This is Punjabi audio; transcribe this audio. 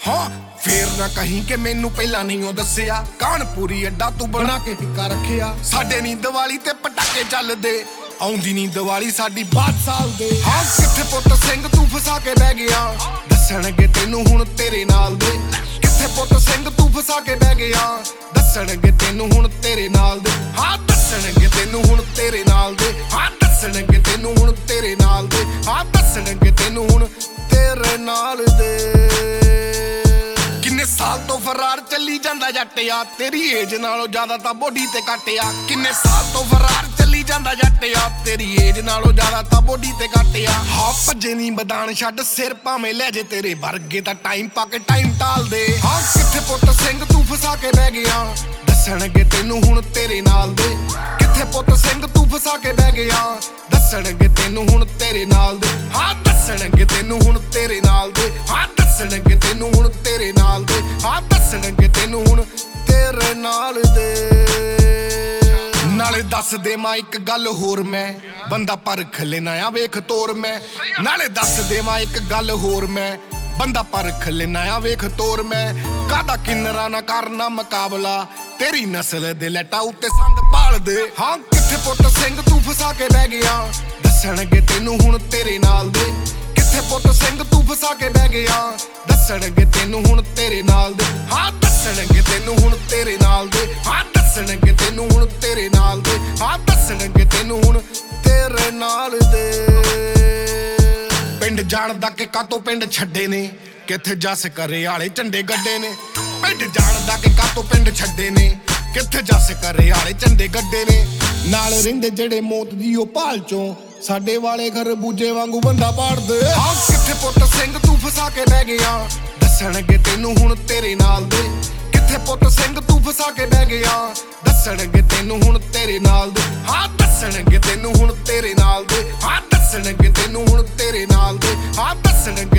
ਹਾਂ ਫੇਰ ਨਾ ਕਹੀਂ ਕਿ ਮੈਨੂੰ ਪਹਿਲਾਂ ਨਹੀਂ ਉਹ ਦੱਸਿਆ। ਕਾਨਪੁਰੀ ਅੱਡਾ ਤੂੰ ਬਣਾ ਕੇ ਟਿੱਕਾ ਰੱਖਿਆ। ਸਾਡੇ ਨਹੀਂ ਦੀਵਾਲੀ ਤੇ ਪਟਾਕੇ ਚੱਲਦੇ, ਆਉਂਦੀ ਨਹੀਂ ਦੀਵਾਲੀ ਸਾਡੀ ਬਾਤ ਸਾਲ ਦੇ। ਹਾਂ ਕਿੱਥੇ ਪੁੱਤ ਸਿੰਘ ਤੂੰ ਫਸਾ ਕੇ ਬਹਿ ਗਿਆ, ਦੱਸਣਗੇ ਤੈਨੂੰ ਹੁਣ ਤੇਰੇ ਨਾਲ ਦੇ। ਕਿੱਥੇ ਪੁੱਤ ਸਿੰਘ ਤੂੰ ਫਸਾ ਕੇ ਬਹਿ ਗਿਆ, ਦੱਸਣਗੇ ਤੈਨੂੰ ਹੁਣ ਤੇਰੇ ਨਾਲ ਦੇ। ਹਾਂ ਦੱਸਣਗੇ ਤੈਨੂੰ ਹੁਣ ਤੇਰੇ ਨਾਲ ਦੇ। ਹਾਂ ਦੱਸਣਗੇ ਤੈਨੂੰ ਹੁਣ ਤੇਰੇ ਨਾਲ ਦੇ। ਹਾਂ ਦੱਸਣਗੇ ਤੈਨੂੰ ਹੁਣ ਤੇਰੇ ਨਾਲ ਦੇ। ਕਿੰਨੇ ਸਾਲ ਤੋਂ ਫਰਾਰ ਚੱਲੀ ਜਾਂਦਾ ਜੱਟਿਆ, ਤੇਰੀ ਏਜ ਨਾਲੋਂ ਜ਼ਿਆਦਾ ਤਾਂ ਬੋਡੀ ਤੇ ਕੱਟਿਆ। ਕਿੰਨੇ ਸਾਲ ਤੋਂ ਫਰਾਰ ਚੱਲੀ ਜਾਂਦਾ ਜੱਟਿਆ, ਤੇਰੀ ਏਜ ਨਾਲੋਂ ਜ਼ਿਆਦਾ ਤਾਂ ਬੋਡੀ ਤੇ ਕੱਟਿਆ। ਹਾਂ ਭੱਜੇ ਨਹੀਂ ਮੈਦਾਨ ਛੱਡ ਸਿਰ ਭਾਵੇਂ ਲੈ ਜੇ ਤੇਰੇ ਵਰਗੇ ਤਾਂ ਟਾਈਮ ਪਾ ਕੇ ਟਾਈਮ ਟਾਲ ਦੇ। ਹਾਂ ਕਿੱਥੇ ਪੁੱਤ ਸਿੰਘ ਤੂੰ ਫਸਾ ਕੇ ਬਹਿ ਗਿਆ, ਦੱਸਣਗੇ ਤੈਨੂੰ ਹੁਣ ਤੇਰੇ ਨਾਲ ਦੇ। ਕਿੱਥੇ ਪੁੱਤ ਸਿੰਘ ਤੂੰ ਫਸਾ ਕੇ ਬਹਿ ਗਿਆ, ਦੱਸਣਗੇ ਤੈਨੂੰ ਹੁਣ ਤੇਰੇ ਨਾਲ ਦੇ। ਹਾਂ ਦੱਸਣਗੇ ਤੈਨੂੰ ਹੁਣ ਤੇਰੇ ਨਾਲ ਦੇ। ਹਾਂ ਦੱਸਣਗੇ ਤੈਨੂੰ ਹੁਣ ਤੇਰੇ ਨਾਲ ਦੇ। ਹਾਂ ਦੱਸਣਗੇ ਤੈਨੂੰ ਹੁਣ ਤੇਰੇ ਨਾਲ ਦੇ। ਨਾਲੇ ਦੱਸ ਦੇਵਾਂ ਇੱਕ ਗੱਲ ਹੋਰ ਮੈਂ, ਬੰਦਾ ਪਰਖ ਲੈਣਾ ਆ ਵੇਖ ਤੋਰ ਮੈਂ। ਨਾਲੇ ਦੱਸ ਦੇਵਾਂ ਇੱਕ ਗੱਲ ਹੋਰ ਮੈਂ, ਬੰਦਾ ਪਰਖ ਲੈਣਾ ਆ ਵੇਖ ਤੋਰ ਮੈਂ। ਕਾਹਦਾ ਕਿੰਨਰਾਂ ਨਾ ਕਰਨਾ ਮੁਕਾਬਲਾ, ਤੇਰੀ ਨਸਲ ਦੇ ਲੈਟਾ ਉੱਤੇ ਸੰਦ ਪਾਲ ਦੇ। ਹਾਂ ਕਿੱਥੇ ਪੁੱਤ ਸਿੰਘ ਤੂੰ ਫਸਾ ਕੇ ਬਹਿ ਗਿਆ, ਦੱਸਣਗੇ ਤੈਨੂੰ ਹੁਣ ਤੇਰੇ ਨਾਲ ਦੇ। ਕਿੱਥੇ ਪੁੱਤ ਸਿੰਘ ਤੂੰ ਫਸਾ ਕੇ ਬਹਿ ਗਿਆ, ਦੱਸਣਗੇ ਤੈਨੂੰ ਹੁਣ ਤੇਰੇ ਨਾਲ ਦੇ। ਹਾਂ ਦੱਸਣਗੇ ਤੈਨੂੰ ਹੁਣ ਤੇਰੇ ਨਾਲ ਦੇ। ਹਾਂ ਦੱਸਣਗੇ ਤੈਨੂੰ ਹੁਣ ਤੇਰੇ ਨਾਲ ਦੇ। ਹਾਂ ਦੱਸਣਗੇ ਤੈਨੂੰ ਹੁਣ ਤੇਰੇ ਨਾਲ ਦੇ। ਪਿੰਡ ਜਾਣਦਾ ਕਿ ਕਾਤੋਂ ਪਿੰਡ ਛੱਡੇ ਨੇ, ਕਿੱਥੇ ਜੱਸ ਕਰੇ ਆਲੇ ਝੰਡੇ ਗੱਡੇ ਨੇ। ਪਿੰਡ ਜਾਣਦਾ ਕਿ ਕਾਤੋਂ ਪਿੰਡ ਛੱਡੇ ਨੇ, ਕਿੱਥੇ ਜੱਸ ਕਰੇ ਆਲੇ ਝੰਡੇ ਗੱਡੇ ਨੇ। ਨਾਲ ਰਹਿੰਦੇ ਜਿਹੜੇ ਮੌਤ ਦੀ ਉਹ ਭਾਲ ਚੋਂ, ਸਾਡੇ ਵਾਲੇ ਖਰਬੂਜੇ ਵਾਂਗੂ ਬੰਦਾ ਪਾੜਦੇ। ਹਾਂ ਕਿੱਥੇ ਪੁੱਤ ਸਿੰਘ ਤੂੰ ਫਸਾ ਕੇ ਬਹਿ ਗਿਆ, ਦੱਸਣਗੇ ਤੈਨੂੰ ਹੁਣ ਤੇਰੇ ਨਾਲ ਦੇ। ਕਿੱਥੇ ਪੁੱਤ ਸਿੰਘ ਤੂੰ ਫਸਾ ਕੇ ਬਹਿ ਗਿਆ, ਦੱਸਣਗੇ ਤੈਨੂੰ ਹੁਣ ਤੇਰੇ ਨਾਲ ਦੇ। ਹਾਂ ਦੱਸਣਗੇ ਤੈਨੂੰ ਹੁਣ ਤੇਰੇ ਨਾਲ ਦੇ। ਹਾਂ ਦੱਸਣਗੇ ਤੈਨੂੰ ਹੁਣ ਤੇਰੇ ਨਾਲ ਦੇ। ਹਾਂ ਦੱਸਣਗੇ